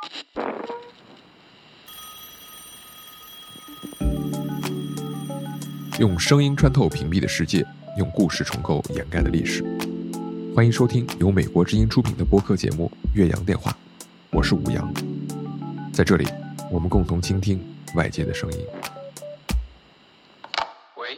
用声音穿透屏蔽的世界，用故事重构掩盖的历史。欢迎收听由美国之音出品的播客节目《岳阳电话》，我是武阳。在这里，我们共同倾听外界的声音。喂。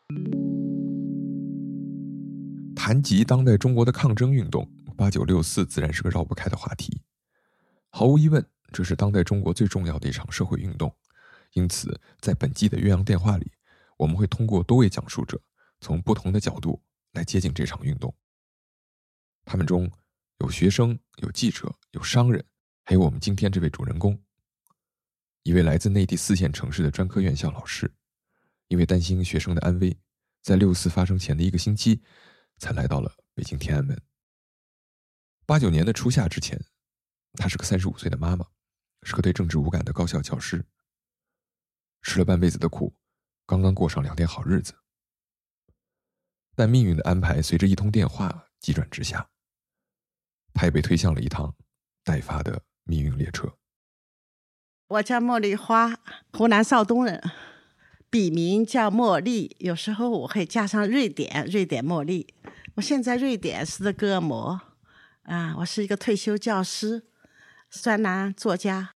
谈及当代中国的抗争运动，8964自然是个绕不开的话题。毫无疑问，这是当代中国最重要的一场社会运动。因此，在本季的岳阳电话里，我们会通过多位讲述者，从不同的角度来接近这场运动。他们中有学生，有记者，有商人，还有我们今天这位主人公，一位来自内地4线城市的专科院校老师，因为担心学生的安危，在6·4发生前的1个星期，才来到了北京天安门。89年的初夏之前，她是个35岁的妈妈，是个对政治无感的高校教师，吃了半辈子的苦，刚刚过上2天好日子。但命运的安排随着一通电话急转直下，他也被推向了一趟待发的命运列车。 我叫茉莉花，湖南邵东人，笔名叫茉莉，有时候我会加上瑞典茉莉。我现在瑞典斯德哥尔摩我是一个退休教师，专栏作家。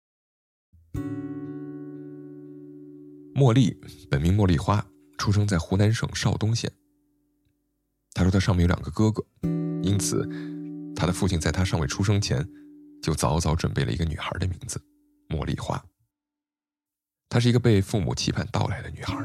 茉莉本名茉莉花，出生在湖南省邵东县。他说他上面有2个哥哥，因此他的父亲在他尚未出生前就早早准备了一个女孩的名字茉莉花。她是一个被父母期盼到来的女孩。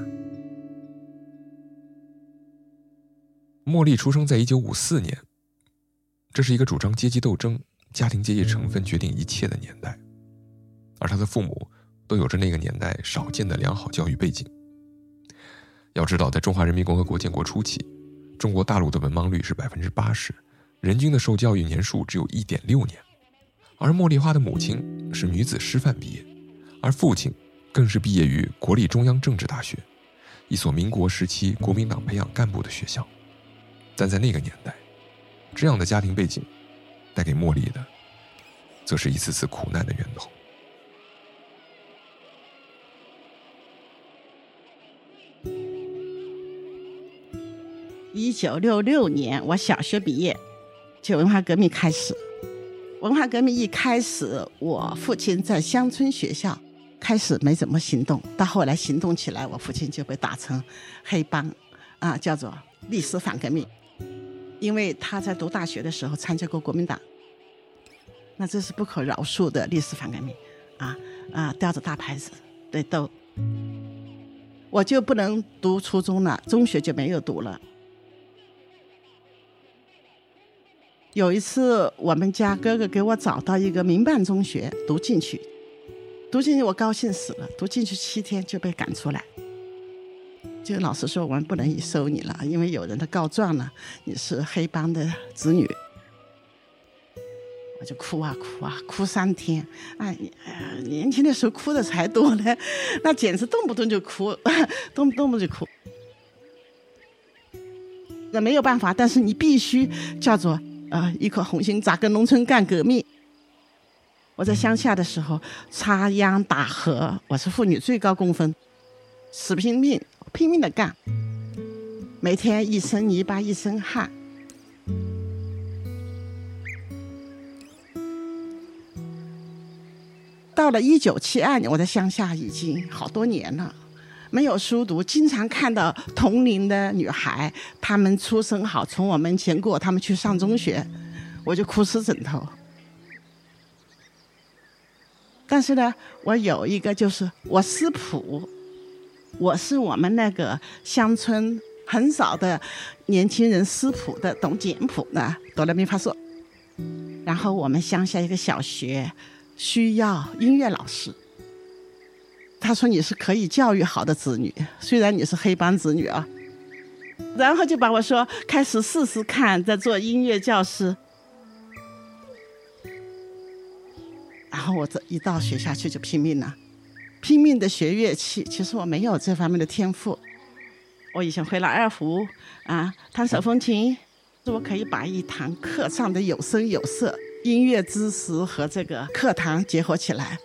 茉莉出生在1954年，这是一个主张阶级斗争、家庭阶级成分决定一切的年代，而她的父母都有着那个年代少见的良好教育背景。要知道，在中华人民共和国建国初期，中国大陆的文盲率是80%，人均的受教育年数只有1.6年。而茉莉花的母亲是女子师范毕业，而父亲更是毕业于国立中央政治大学，一所民国时期国民党培养干部的学校。但在那个年代，这样的家庭背景带给茉莉的，则是一次次苦难的源头。 1966年我小学毕业，就文化革命开始。文化革命一开始，我父亲在乡村学校开始没怎么行动，到后来行动起来，我父亲就被打成黑帮叫做历史反革命。因为他在读大学的时候参加过国民党，那这是不可饶恕的历史反革命叼着大牌子对斗。我就不能读初中了，中学就没有读了。有一次我们家哥哥给我找到一个民办中学，读进去我高兴死了，读进去7天就被赶出来，就老师说我们不能收你了，因为有人的告状了，你是黑帮的子女。我就哭3天年轻的时候哭的才多呢，那简直动不动就哭动不动就哭。那没有办法，但是你必须叫做一颗红心扎根农村干革命。我在乡下的时候插秧打禾，我是妇女最高工分，死拼命的干，每天一身泥巴一身汗。到了1972年，我在乡下已经好多年了，没有书读，经常看到同龄的女孩，她们出身好，从我门前过，她们去上中学，我就哭死枕头。但是呢，我有一个就是我识谱，我是我们那个乡村很少的年轻人识谱的，懂简谱的，哆来咪发嗦。然后我们乡下一个小学需要音乐老师，他说你是可以教育好的子女，虽然你是黑帮子女啊。然后就把我说开始试试看，在做音乐教师。然后我这一到学校去就拼命了，拼命的学乐器。其实我没有这方面的天赋，我以前会拉二胡弹手风琴，我可以把一堂课唱得有声有色， 音乐知识和这个课堂结合起来。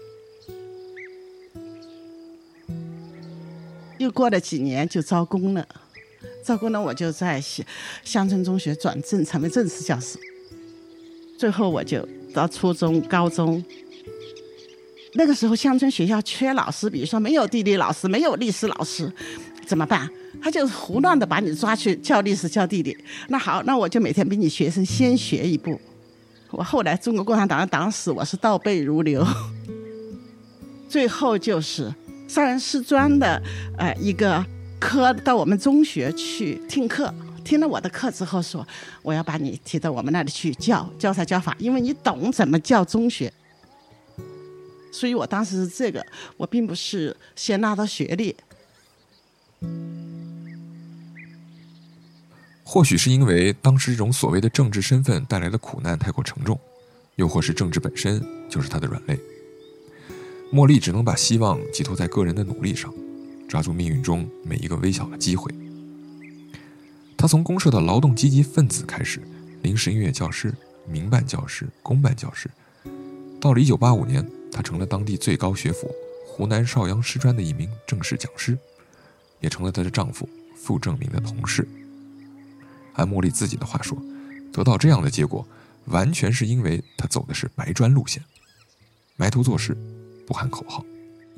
又过了几年就招工了，我就在乡村中学转正成为正式教师。最后我就到初中高中，那个时候乡村学校缺老师，比如说没有地理老师，没有历史老师，怎么办？他就胡乱的把你抓去教历史教地理。那好，那我就每天比你学生先学一步。我后来中国共产党的党史我是倒背如流。最后就是少阳师专的一个科到我们中学去听课，听了我的课之后说，我要把你提到我们那里去教材教法，因为你懂怎么教中学。所以我当时是这个，我并不是先拿到学历。 或许是因为当时这种所谓的政治身份带来的苦难太过沉重，又或是政治本身就是他的软肋，茉莉只能把希望寄托在个人的努力上，抓住命运中每一个微小的机会。他从公社的劳动积极分子开始，临时音乐教师、民办教师、公办教师，到了1985年，他成了当地最高学府湖南邵阳师专的一名正式讲师，也成了她的丈夫傅正明的同事。按茉莉自己的话说，得到这样的结果完全是因为她走的是白专路线，埋头做事，不喊口号。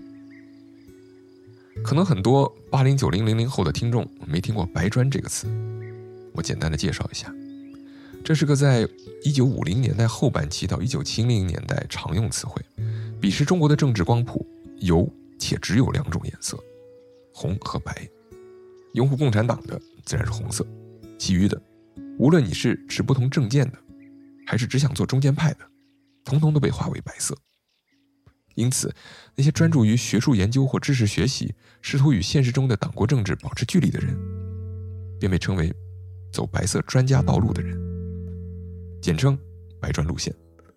可能很多80、90、00后的听众没听过白专这个词，我简单的介绍一下。这是个在1950年代后半期到1970年代常用词汇，鄙视中国的政治光谱有且只有2种颜色，红和白。拥护共产党的自然是红色，其余的无论你是持不同政见的，还是只想做中间派的，统统都被划为白色。因此那些专注于学术研究或知识学习，试图与现实中的党国政治保持距离的人，便被称为走白色专家道路的人，简称白专路线。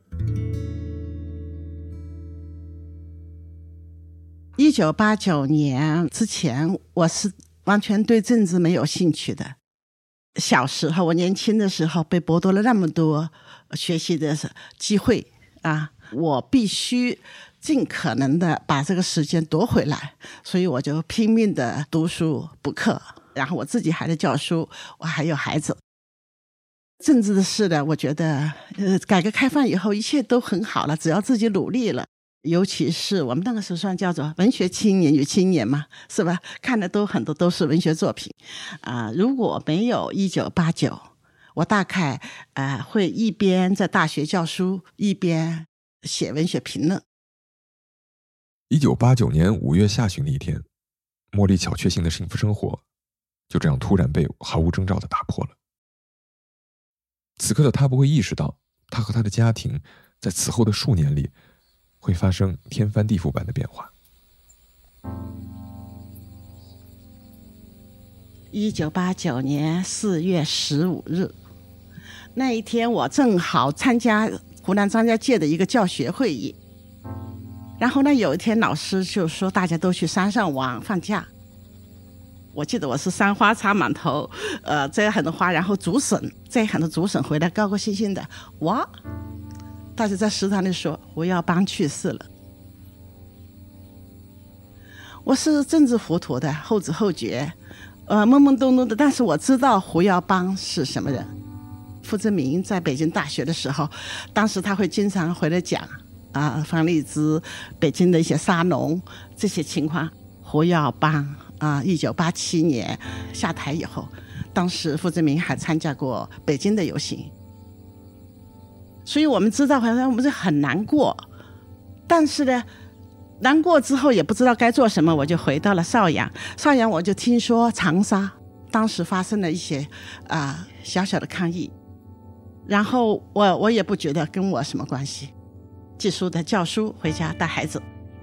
1989年之前，我是完全对政治没有兴趣的。小时候，我年轻的时候被剥夺了那么多学习的机会啊，我必须尽可能的把这个时间夺回来，所以我就拼命的读书补课，然后我自己还在教书，我还有孩子。政治的事呢，我觉得改革开放以后一切都很好了，只要自己努力了。尤其是我们那个时候算叫做文学青年与青年嘛，是吧？看的都很多都是文学作品如果没有1989，我大概会一边在大学教书，一边写文学评论。 1989年5月下旬的一天，茉莉小确幸的幸福生活就这样突然被毫无征兆地打破了。此刻的她不会意识到，她和她的家庭在此后的数年里会发生天翻地覆般的变化。 1989年4月15日，那一天我正好参加湖南张家界的一个教学会议，然后呢，有一天老师就说大家都去山上玩，放假。我记得我是山花插满头，摘很多花，然后竹笋，摘很多竹笋回来，高高兴兴的。哇！大家在食堂里说胡耀邦去世了。我是政治糊涂的，后知后觉，懵懵懂懂的，但是我知道胡耀邦是什么人。傅志明在北京大学的时候，当时他会经常回来讲方励之北京的一些沙龙这些情况。胡耀邦1987年下台以后，当时傅志明还参加过北京的游行，所以我们知道好像我们是很难过，但是呢难过之后也不知道该做什么，我就回到了邵阳。邵阳我就听说长沙当时发生了一些小小的抗议，然后我也不觉得跟我什么关系，寄宿的教书，回家带孩子。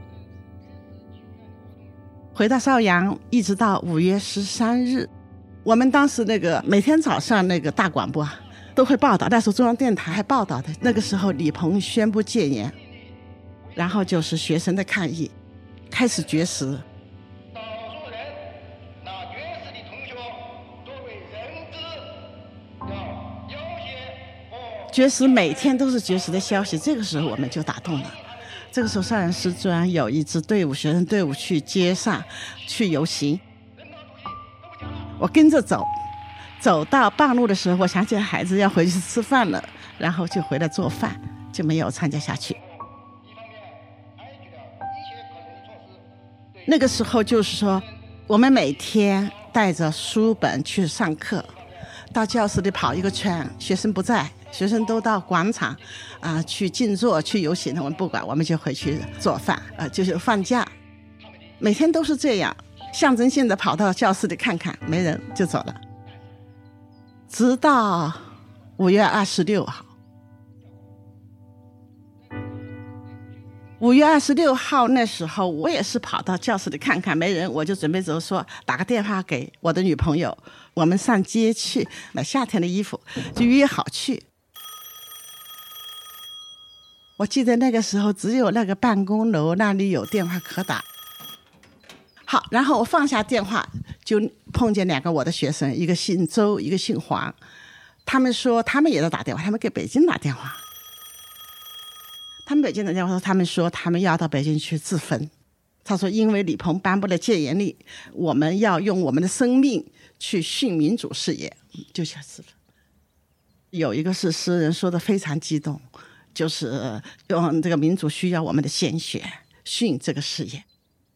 回到邵阳一直到5月13日，我们当时那个每天早上那个大广播都会报道，那时候中央电台还报道的，那个时候李鹏宣布戒严，然后就是学生的抗议开始绝食。 少数人那绝食的同学作为人质要要挟绝食每天都是绝食的消息，这个时候我们就打动了。这个时候少阳师专有一支队伍，学生队伍去街上去游行，我跟着走，走到半路的时候，我想起来孩子要回去吃饭了，然后就回来做饭，就没有参加下去。那个时候就是说，我们每天带着书本去上课，到教室里跑一个圈，学生不在，学生都到广场去静坐去游行，我们不管，我们就回去做饭就是放假，每天都是这样，象征性的跑到教室里看看，没人就走了。直到5月26号，5月26号那时候我也是跑到教室里看看没人，我就准备走，说打个电话给我的女朋友，我们上街去买夏天的衣服，就约好去。我记得那个时候只有那个办公楼那里有电话可打。好，然后我放下电话，就碰见2个我的学生，一个姓周，一个姓黄。他们说他们也在打电话，他们给北京打电话。他们北京打电话说，他们说他们要到北京去自焚。他说因为李鹏颁布了戒严令，我们要用我们的生命去殉民主事业，就想自焚。有一个是诗人说的非常激动，就是用这个民主需要我们的鲜血殉这个事业。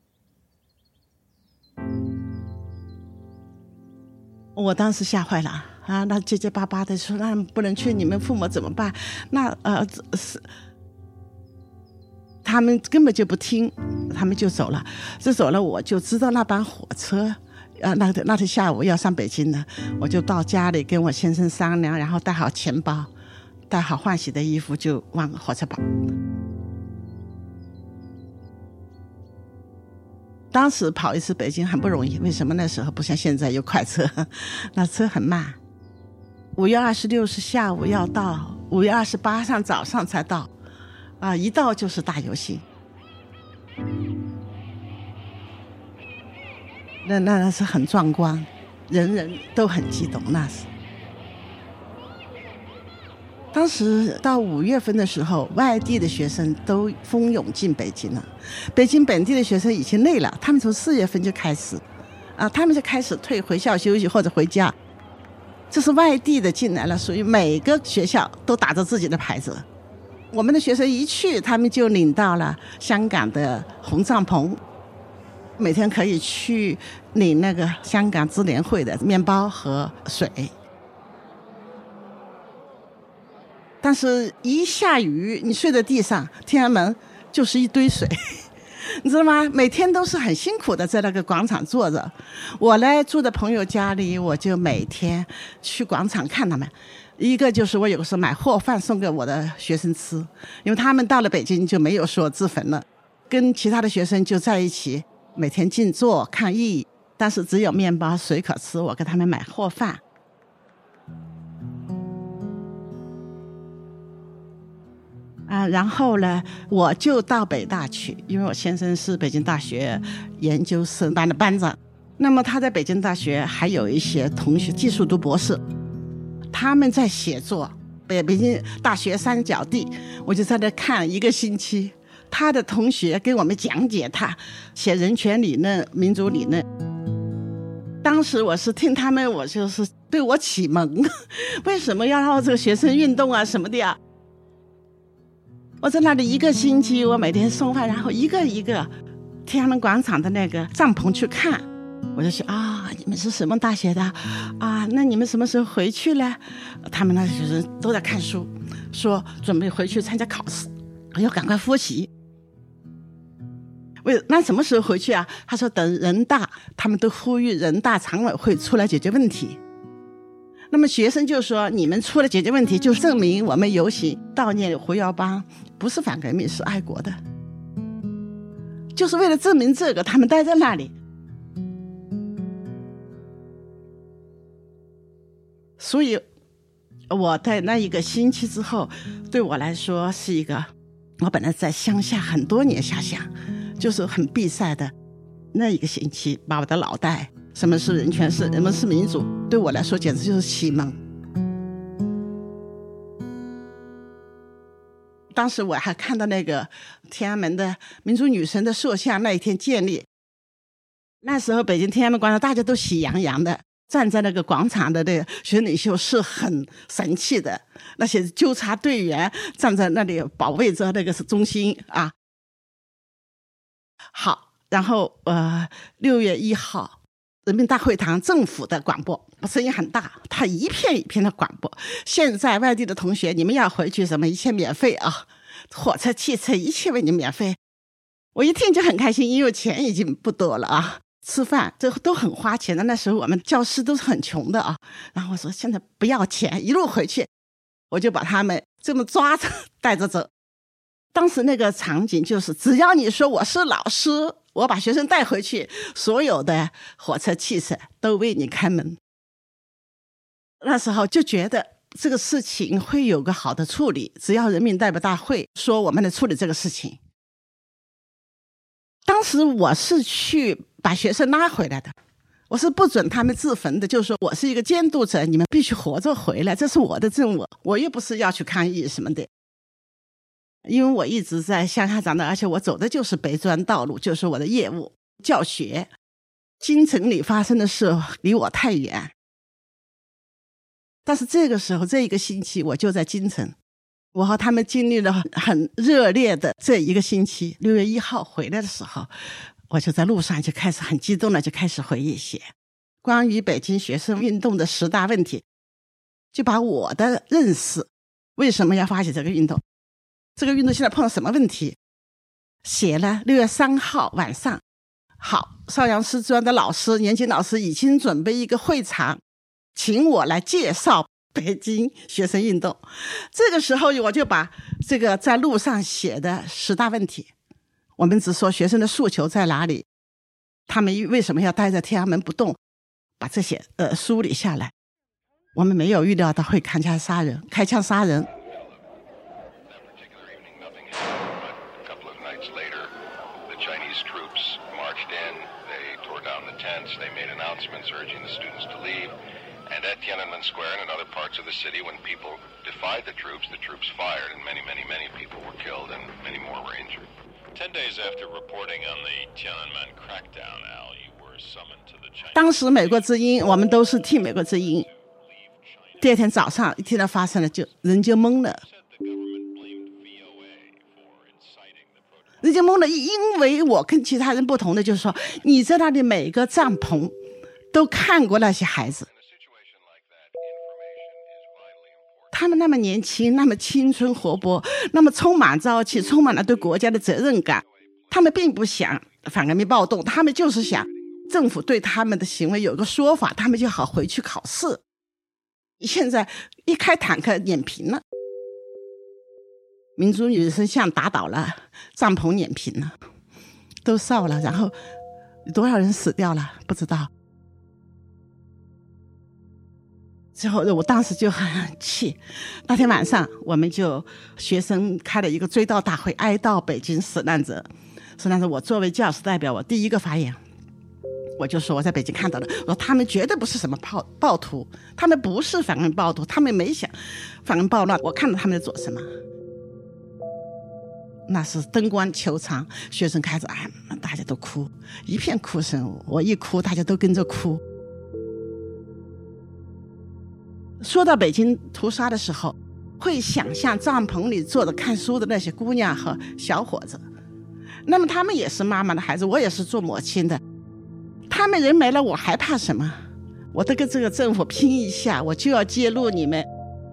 我当时吓坏了那结结巴巴的说，那不能去，你们父母怎么办？那他们根本就不听，他们就走了。这走了，我就知道那班火车那天下午要上北京的，我就到家里跟我先生商量，然后带好钱包，带好换洗的衣服，就往火车跑。当时跑一次北京很不容易，为什么？那时候不像现在有快车，那车很慢。5月26是下午要到，5月28上早上才到一到就是大游行。那是很壮观，人人都很激动。那是当时到5月份的时候，外地的学生都蜂拥进北京了，北京本地的学生已经累了，他们从4月份就开始他们就开始退回校休息或者回家。这是外地的进来了，所以每个学校都打着自己的牌子。我们的学生一去，他们就领到了香港的红帐篷，每天可以去领那个香港支联会的面包和水。但是一下雨，你睡在地上，天安门就是一堆水，你知道吗？每天都是很辛苦的在那个广场坐着。我呢住在朋友家里，我就每天去广场看他们。一个就是我有时候买货饭送给我的学生吃，因为他们到了北京就没有说自焚了，跟其他的学生就在一起，每天静坐抗议，但是只有面包水可吃，我给他们买货饭。然后呢，我就到北大去，因为我先生是北京大学研究生班的班长。那么他在北京大学还有一些同学技术读博士，他们在写作，北京大学三角地，我就在那看1个星期。他的同学给我们讲解他写人权理论、民主理论。当时我是听他们，我就是对我启蒙，为什么要让这个学生运动什么的呀？我在那里1个星期，我每天送饭，然后一个一个天安门广场的那个帐篷去看，我就说你们是什么大学的那你们什么时候回去呢？他们那学生都在看书，说准备回去参加考试，要赶快复习。那什么时候回去啊？他说等人大，他们都呼吁人大常委会出来解决问题。那么学生就说，你们出来解决问题，就证明我们游行悼念胡耀邦不是反革命，是爱国的，就是为了证明这个，他们待在那里。所以我在那1个星期之后，对我来说是一个，我本来在乡下很多年下乡，就是很闭塞的，那1个星期把我的脑袋，什么是人权，什么是民主，对我来说简直就是启蒙。 当时我还看到那个天安门的民族女神的塑像那一天建立，那时候北京天安门广场大家都喜洋洋的，站在那个广场的那个学生领袖是很神气的，那些纠察队员站在那里保卫着那个中心啊。好，然后6月1号人民大会堂政府的广播声音很大，他一片一片的广播，现在外地的同学你们要回去什么一切免费啊，火车汽车一切为你免费。我一听就很开心，因为钱已经不多了啊，吃饭这都很花钱的，那时候我们教师都是很穷的啊。然后我说现在不要钱，一路回去，我就把他们这么抓着带着走。当时那个场景就是只要你说我是老师，我把学生带回去，所有的火车汽车都为你开门。那时候就觉得这个事情会有个好的处理，只要人民代表大会说我们来处理这个事情。当时我是去把学生拉回来的，我是不准他们自焚的，就是说我是一个监督者，你们必须活着回来，这是我的任务，我又不是要去抗议什么的。因为我一直在乡下长大，而且我走的就是北专道路，就是我的业务教学，京城里发生的事离我太远。但是这个时候这一个星期我就在京城，我和他们经历了很热烈的这一个星期。6月1号回来的时候，我就在路上就开始很激动的就开始回忆写关于北京学生运动的10大问题，就把我的认识，为什么要发起这个运动，这个运动现在碰到什么问题，写了。6月3号晚上，好，邵阳师专的老师年轻老师已经准备一个会场，请我来介绍北京学生运动。这个时候我就把这个在路上写的10大问题，我们只说学生的诉求在哪里，他们为什么要待在天安门不动，把这些梳理下来。我们没有预料到会开枪杀人。 They made announcements urging the students to leave. And at Tiananmen Square and in other parts of the city, when people defied the troops fired, and many people were killed and many more were injured. 10 days after reporting on the Tiananmen crackdown, Al, you were summoned to the Chinese. 当时美国之音，我们都是听美国之音。第二天早上一听到发生了，人就懵了。人就懵了，因为我跟其他人不同的就是说，你在那里每个帐篷都看过那些孩子，他们那么年轻，那么青春活泼，那么充满朝气，充满了对国家的责任感。他们并不想反革命暴动，他们就是想政府对他们的行为有个说法，他们就好回去考试。现在一开坦克碾平了，民族女神像打倒了，帐篷碾平了，都烧了，然后多少人死掉了不知道。之后我当时就很气，那天晚上我们就学生开了一个追悼大会，哀悼北京死难者。我作为教师代表，我第一个发言，我就说我在北京看到的，我说他们绝对不是什么暴徒，他们不是反革命暴徒，他们没想反革命暴乱，我看到他们在做什么。那是灯光球场，学生开始大家都哭，一片哭声，我一哭大家都跟着哭。说到北京屠杀的时候，会想象帐篷里坐着看书的那些姑娘和小伙子，那么他们也是妈妈的孩子，我也是做母亲的，他们人没了，我还怕什么？我得跟这个政府拼一下，我就要揭露你们。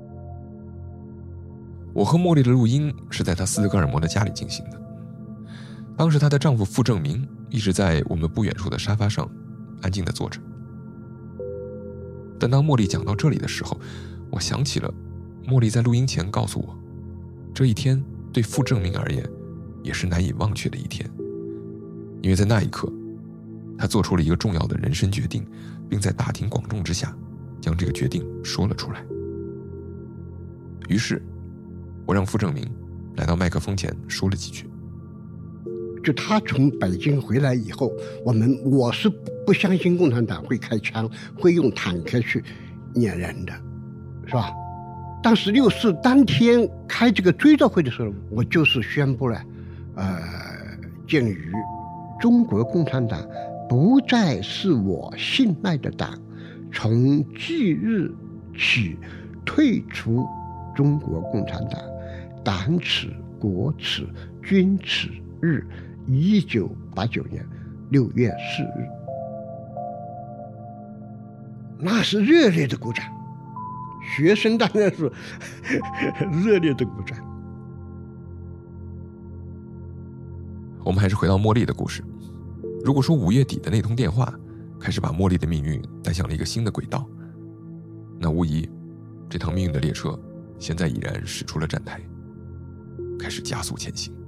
我和茉莉的录音是在她斯德哥尔摩的家里进行的。当时她的丈夫傅正明一直在我们不远处的沙发上安静地坐着。但当茉莉讲到这里的时候，我想起了茉莉在录音前告诉我，这一天对傅正明而言也是难以忘却的一天，因为在那一刻他做出了一个重要的人生决定，并在大庭广众之下将这个决定说了出来。于是我让傅正明来到麦克风前说了几句。 就他从北京回来以后，我是不相信共产党会开枪，会用坦克去撵人的，是吧？ 当时6·4当天开这个追悼会的时候，我就是宣布了，鉴于中国共产党不再是我信赖的党，从即日起退出中国共产党，党耻、国耻、军耻日，1989年6月4日。那是热烈的鼓掌，学生当然是热烈的鼓掌。 我们还是回到茉莉的故事。如果说5月底的那通电话开始把茉莉的命运带向了一个新的轨道，那无疑这趟命运的列车现在已然驶出了站台，开始加速前行。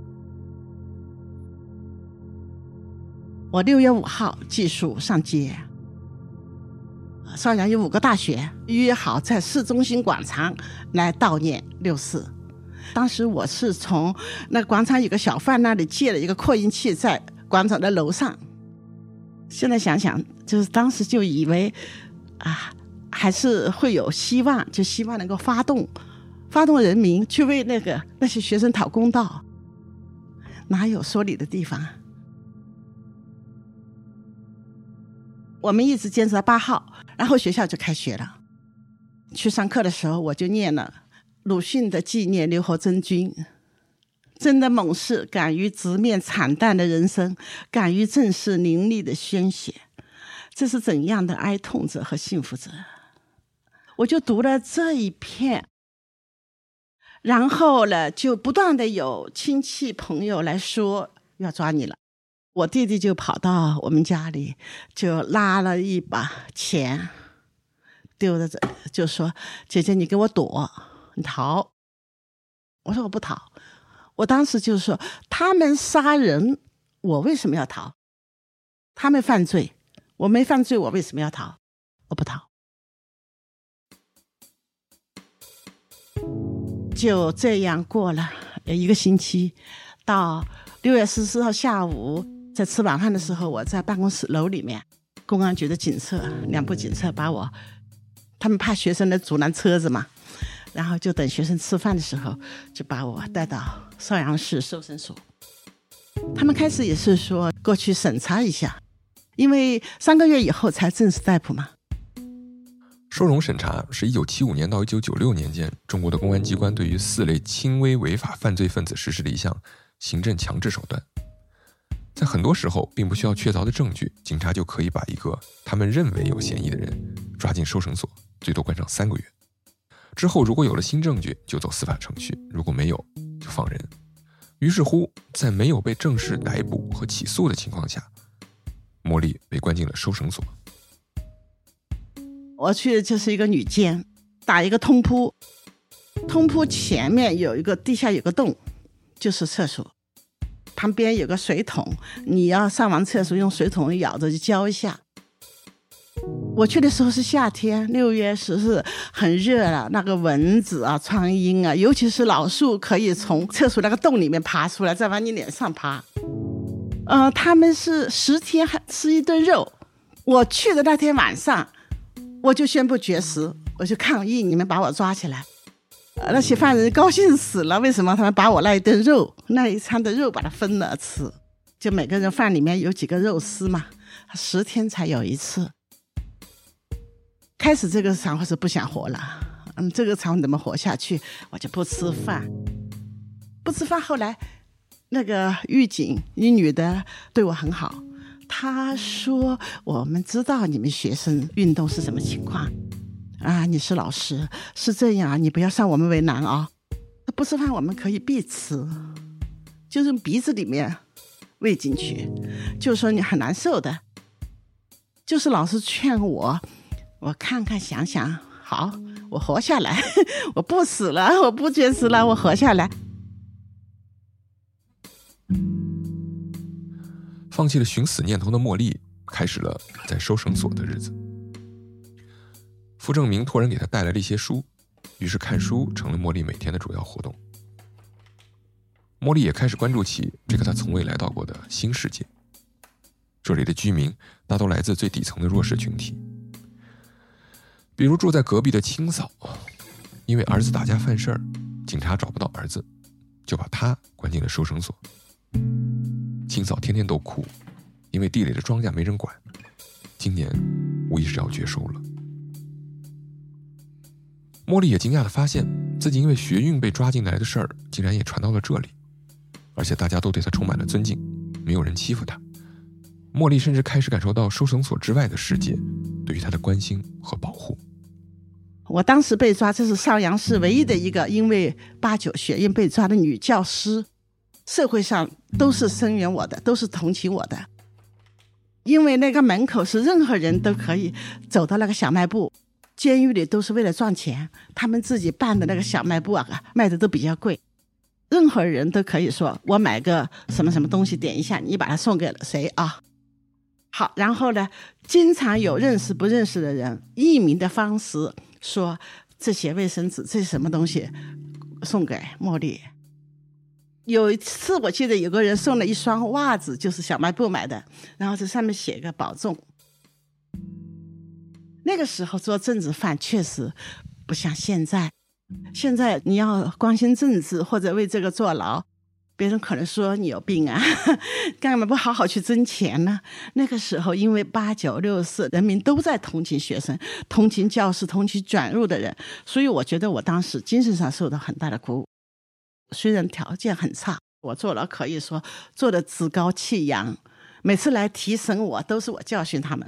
我6月5号寄宿上街，邵阳有5个大学约好在市中心广场来悼念6·4。当时我是从那广场有个小贩那里借了一个扩音器，在广场的楼上。现在想想，就是当时就以为还是会有希望，就希望能够发动人民去为那些学生讨公道，哪有说理的地方？我们一直坚持到8号，然后学校就开学了。去上课的时候，我就念了鲁迅的纪念刘和珍君：真的猛士敢于直面惨淡的人生，敢于正视淋漓的鲜血，这是怎样的哀痛者和幸福者。我就读了这一篇，然后呢，就不断的有亲戚朋友来说要抓你了。我弟弟就跑到我们家里，就拉了一把钱丢在这，就说：姐姐你给我躲，你逃。我说我不逃。我当时就说，他们杀人我为什么要逃？他们犯罪我没犯罪，我为什么要逃？我不逃。就这样过了1个星期，到6月14号下午在吃晚饭的时候，我在办公室楼里面，公安局的警车2部警车把我，他们怕学生来阻拦车子嘛，然后就等学生吃饭的时候，就把我带到邵阳市搜身所。他们开始也是说过去审查一下，因为3个月以后才正式逮捕嘛。 收容审查是1975年到1996年间中国的公安机关对于4类轻微违法犯罪分子实施的一项行政强制手段。在很多时候并不需要确凿的证据，警察就可以把一个他们认为有嫌疑的人抓进收审所，最多关上3个月。之后如果有了新证据就走司法程序，如果没有就放人。于是乎，在没有被正式逮捕和起诉的情况下，茉莉被关进了收审所。 我去的就是一个女监，打一个通铺，通铺前面有一个地下有个洞，就是厕所，旁边有个水桶，你要上完厕所用水桶舀着就浇一下。我去的时候是夏天，6月14很热了，那个蚊子啊、苍蝇啊，尤其是老鼠可以从厕所那个洞里面爬出来，再往你脸上爬。他们是10天还吃一顿肉。我去的那天晚上，我就宣布绝食，我就抗议你们把我抓起来。那些犯人高兴死了，为什么他们把我那一顿肉，那一餐的肉把它分了吃？就每个人饭里面有几个肉丝嘛，10天才有1次。开始这个场合是不想活了，这个场怎么活下去？我就不吃饭，后来那个狱警，一女的对我很好，她说我们知道你们学生运动是什么情况啊，你是老师是这样啊，你不要让我们为难啊。不吃饭我们可以闭吃，就是用鼻子里面喂进去，就是说你很难受的。就是老师劝我看看想想，好，我活下来，我不死了，我不绝食了，我活下来。 放弃了寻死念头的茉莉开始了在收审所的日子。傅正明托人给他带来了一些书，于是看书成了茉莉每天的主要活动。茉莉也开始关注起这个她从未来到过的新世界。这里的居民大都来自最底层的弱势群体，比如住在隔壁的清嫂， 因为儿子打架犯事儿，警察找不到儿子，就把他关进了收生所。清嫂天天都哭，因为地里的庄稼没人管，今年无疑是要绝收了。茉莉也惊讶地发现，自己因为学运被抓进来的事儿，竟然也传到了这里，而且大家都对她充满了尊敬，没有人欺负她。茉莉甚至开始感受到收生所之外的世界对于她的关心和保护。 我当时被抓，这是邵阳市唯一的一个因为89学运被抓的女教师，社会上都是声援我的，都是同情我的。因为那个门口是任何人都可以走到那个小卖部，监狱里都是为了赚钱，他们自己办的那个小卖部啊，卖的都比较贵，任何人都可以说我买个什么什么东西点一下，你把它送给了谁啊？好，然后呢，经常有认识不认识的人匿名的方式说这些卫生纸这是什么东西送给茉莉。有一次我记得有个人送了一双袜子，就是小卖部买的，然后这上面写个保重。那个时候做政治犯确实不像现在，现在你要关心政治或者为这个坐牢，别人可能说你有病啊，干嘛不好好去挣钱呢？那个时候因为89、64，人民都在同情学生，同情教师，同情转入的人，所以我觉得我当时精神上受到很大的鼓舞。虽然条件很差，我坐牢可以说做得趾高气扬，每次来提审我都是我教训他们。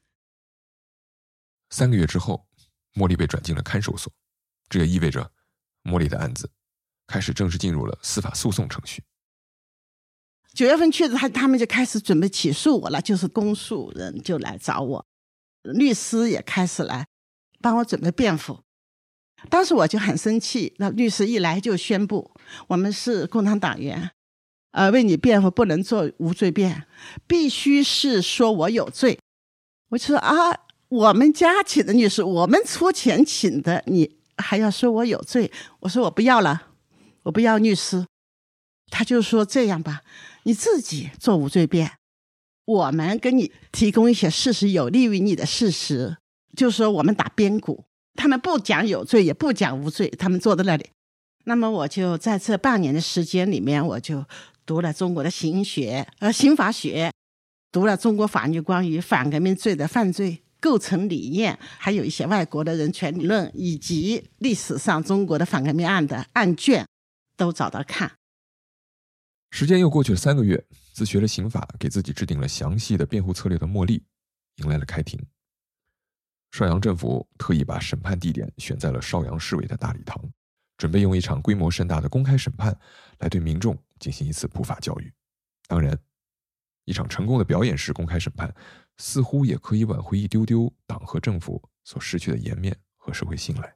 3个月之后，茉莉被转进了看守所，这也意味着茉莉的案子开始正式进入了司法诉讼程序。 9月份去的他们就开始准备起诉我了，就是公诉人就来找我，律师也开始来帮我准备辩护。当时我就很生气，那律师一来就宣布我们是共产党员，为你辩护不能做无罪辩，必须是说我有罪。我就说啊，我们家请的律师，我们出钱请的，你还要说我有罪？我说我不要了，我不要律师。他就说这样吧，你自己做无罪辩，我们给你提供一些事实有利于你的事实，就说我们打边鼓，他们不讲有罪也不讲无罪，他们坐在那里。那么我就在这半年的时间里面，我就读了中国的刑法学，读了中国法律关于反革命罪的犯罪构成理念，还有一些外国的人权理论，以及历史上中国的反革命案的案卷都找到看。 时间又过去了3个月，自学了刑法，给自己制定了详细的辩护策略的茉莉迎来了开庭。邵阳政府特意把审判地点选在了邵阳市委的大礼堂，准备用一场规模盛大的公开审判来对民众进行一次普法教育。当然，一场成功的表演式公开审判似乎也可以挽回一丢丢党和政府所失去的颜面和社会信赖。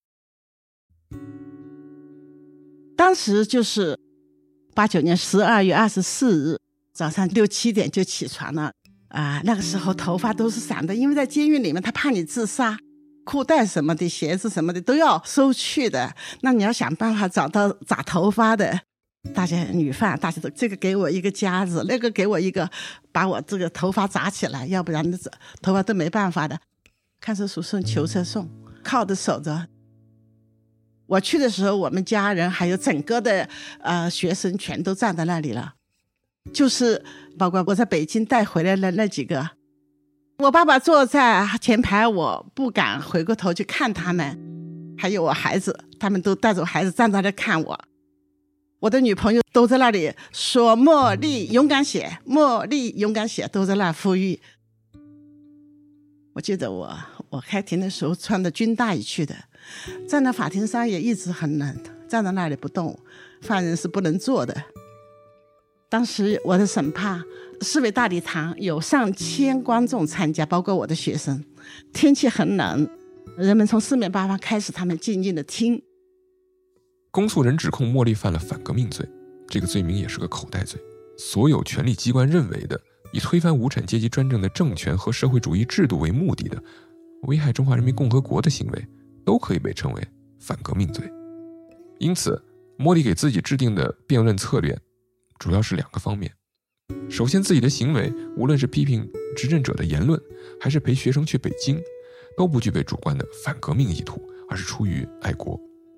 当时就是89年12月24日早上6、7点就起床了那个时候头发都是散的，因为在监狱里面他怕你自杀，裤带什么的鞋子什么的都要收去的，那你要想办法找到扎头发的。大家女犯大家都这个给我一个夹子，那个给我一个把我这个头发扎起来，要不然头发都没办法的。看守所送囚车送，靠着守着。我去的时候我们家人还有整个的学生全都站在那里了，就是包括我在北京带回来的那几个。我爸爸坐在前排，我不敢回过头去看他们，还有我孩子，他们都带着我孩子站在那看我。我的女朋友都在那里说茉莉勇敢写，茉莉勇敢写，都在那呼吁。我记得我开庭的时候穿的军大衣去的，站在法庭上也一直很冷，站在那里不动，犯人是不能坐的。当时我的审判市委大礼堂有上千观众参加，包括我的学生，天气很冷，人们从四面八方开始，他们静静的听。 公诉人指控茉莉犯了反革命罪，这个罪名也是个口袋罪，所有权力机关认为的以推翻无产阶级专政的政权和社会主义制度为目的的危害中华人民共和国的行为都可以被称为反革命罪。因此茉莉给自己制定的辩论策略主要是2个方面。首先，自己的行为无论是批评执政者的言论，还是陪学生去北京，都不具备主观的反革命意图，而是出于爱国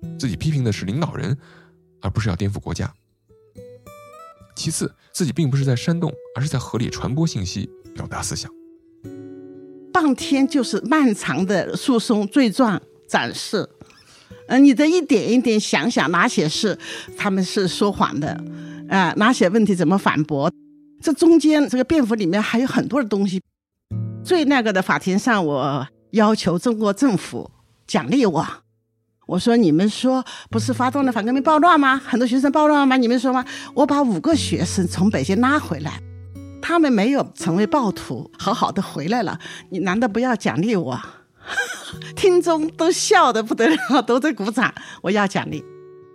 自己批评的是领导人，而不是要颠覆国家。其次，自己并不是在煽动，而是在合理传播信息，表达思想。 半天就是漫长的诉讼、罪状、展示，你的一点一点想想哪些是他们是说谎的，哪些问题怎么反驳。这中间这个辩护里面还有很多的东西。最那个的法庭上，我要求中国政府奖励我说你们说不是发动了反革命暴乱吗？很多学生暴乱吗？你们说吗？我把5个学生从北京拉回来，他们没有成为暴徒，好好的回来了，你难道不要奖励我？听众都笑得不得了，都在鼓掌，我要奖励。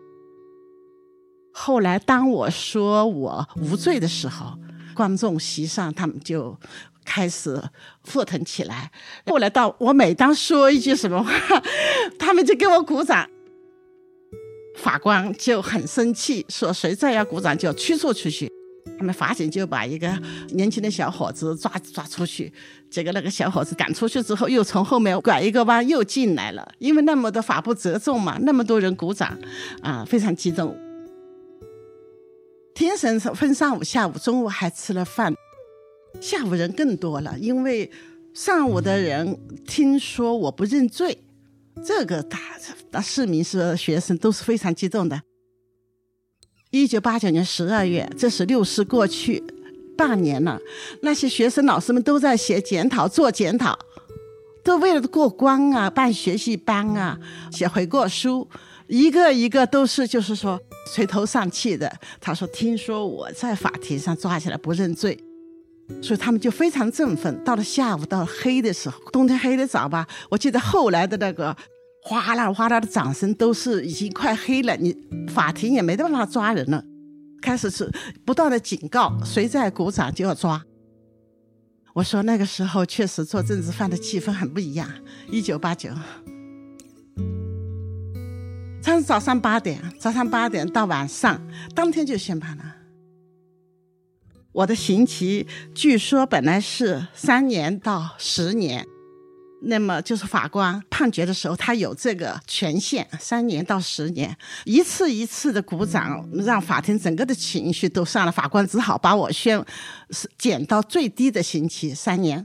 后来当我说我无罪的时候，观众席上他们就开始沸腾起来。后来到我每当说一句什么话，他们就给我鼓掌。法官就很生气，说谁再要鼓掌就驱逐出去。他们法警就把一个年轻的小伙子抓出去，结果那个小伙子赶出去之后，又从后面拐一个弯又进来了。因为那么的法不责众嘛，那么多人鼓掌非常激动。庭审分上午、下午、中午还吃了饭。下午人更多了，因为上午的人听说我不认罪，这个市民是学生都是非常激动的。1989年12月，这是6四过去半年了，那些学生老师们都在写检讨、做检讨，都为了过关办学习班写悔过书，一个一个都是就是说垂头丧气的。他说听说我在法庭上抓起来不认罪，所以他们就非常振奋。到了下午，到了黑的时候，冬天黑的早吧，我记得后来的那个哗啦哗啦的掌声都是已经快黑了，你法庭也没办法抓人了，开始是不断的警告，谁再鼓掌就要抓。我说那个时候确实做政治犯的气氛很不一样。1989从早上8点到晚上，当天就宣判了。我的刑期据说本来是3年到10年，那么就是法官判决的时候他有这个权限，3年到10年，一次一次的鼓掌，让法庭整个的情绪都上了，法官只好把我减到最低的刑期3年。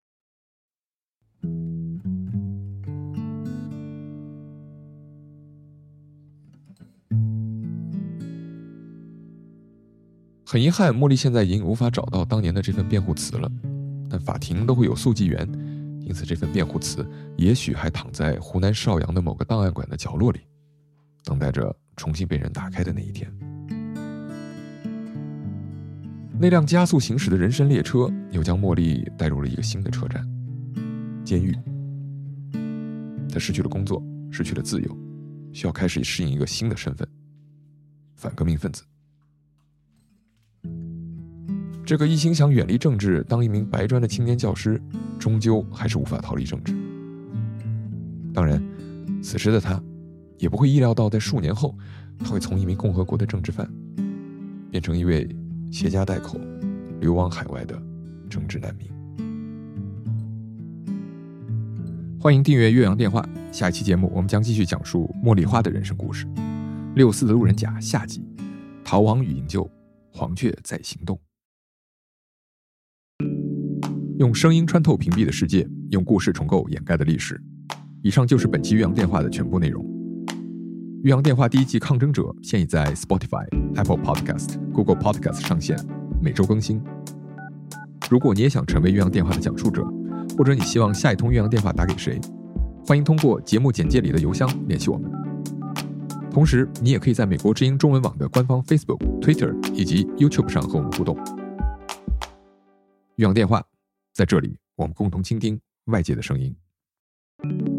很遗憾，茉莉现在已经无法找到当年的这份辩护词了，但法庭都会有溯纪员，因此这份辩护词也许还躺在湖南邵阳的某个档案馆的角落里，等待着重新被人打开的那一天。那辆加速行驶的人生列车又将茉莉带入了一个新的车站——监狱。她失去了工作，失去了自由，需要开始适应一个新的身份——反革命分子。这个一心想远离政治，当一名白砖的青年教师，终究还是无法逃离政治。当然，此时的他也不会意料到，在数年后，他会从一名共和国的政治犯，变成一位携家带口、流亡海外的政治难民。欢迎订阅《岳阳电话》，下一期节目我们将继续讲述茉莉花的人生故事。6四的路人甲下集，逃亡与营救，黄雀在行动。用声音穿透屏蔽的世界，用故事重构掩盖的历史。以上就是本期岳阳电话的全部内容。岳阳电话第1季抗争者现已在 Spotify、Apple Podcast、Google Podcast 上线，每周更新。如果你也想成为岳阳电话的讲述者，或者你希望下一通岳阳电话打给谁，欢迎通过节目简介里的邮箱联系我们。同时，你也可以在美国之音中文网的官方 Facebook、Twitter 以及 YouTube 上和我们互动。岳阳电话，在这里我们共同倾听外界的声音。